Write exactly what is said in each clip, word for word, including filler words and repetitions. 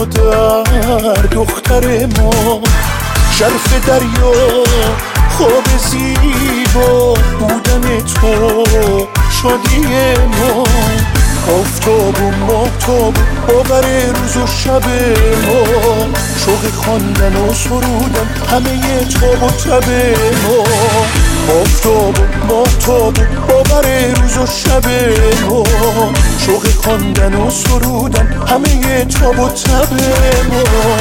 مادر دختر ما، شرف دریا خواب زیبا بودن تو شادی ما، آفتاب و ماهتاب باور روز و شب ما، شوق خواندن و سرودن همه تاب و تب ما، آفتاب و ماهتاب باور روز و شب ما، شوق خواندن و سرودن همه تاب و تب ما.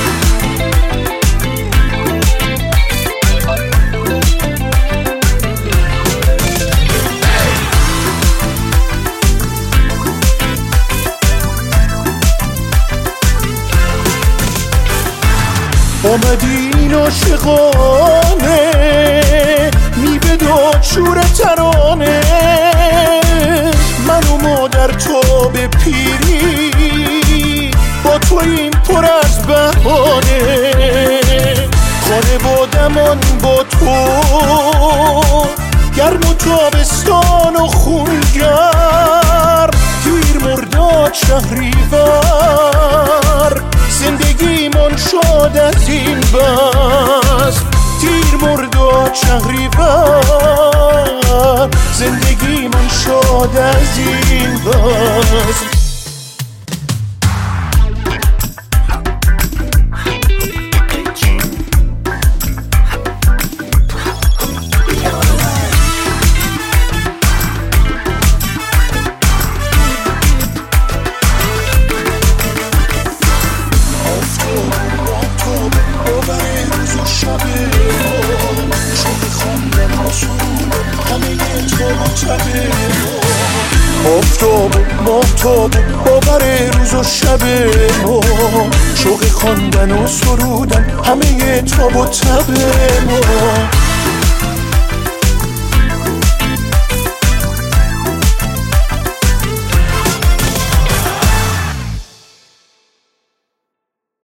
آمدین عاشقانه میوه داد شور ترانه، من و مادر تو به پیری با تو این پر از بهانه، خانوادمان با تو گرم و تابستان و خونگرم، تیر مرداد شهریور زندگیمون شد از این بس، تیر مرداد شهریور زندگیمون شد از این بس. آفتاب و ماهتاب باور روز و شب ما، شوق خواندن و سرودن همه تاب و تب ما.